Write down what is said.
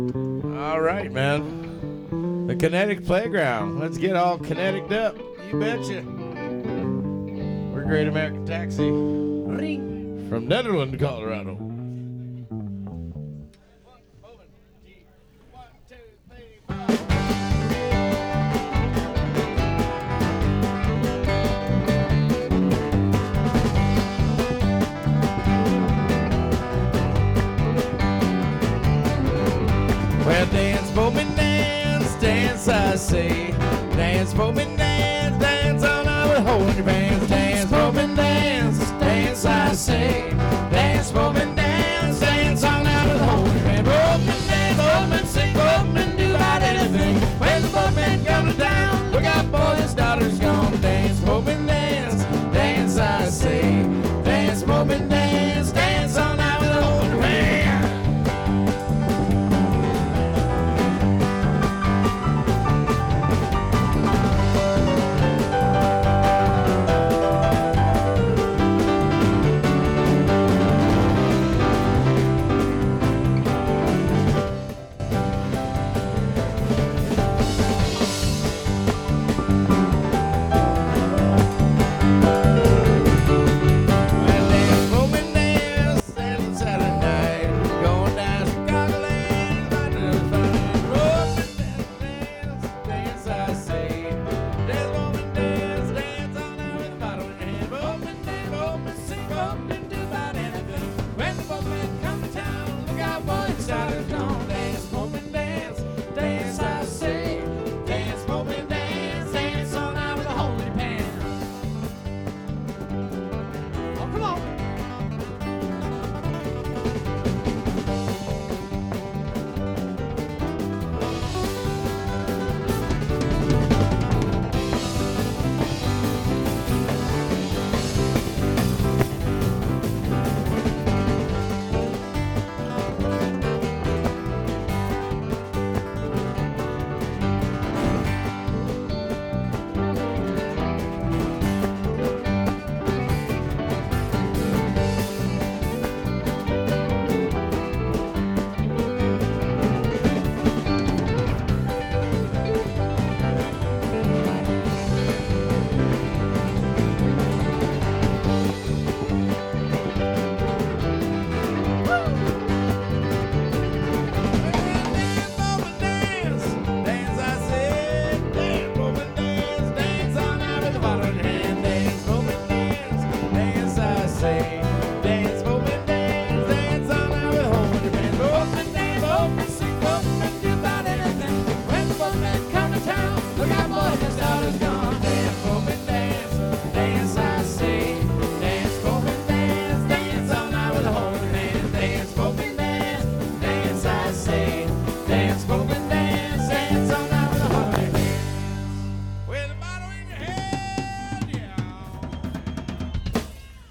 All right, man. The Kinetic Playground. Let's get all kinetic up. You betcha. We're Great American Taxi from Netherland, Colorado. Well, dance for me, dance, dance, I say. Dance for me, dance, dance all night with holding your hands. Dance for me, dance, dance, I say.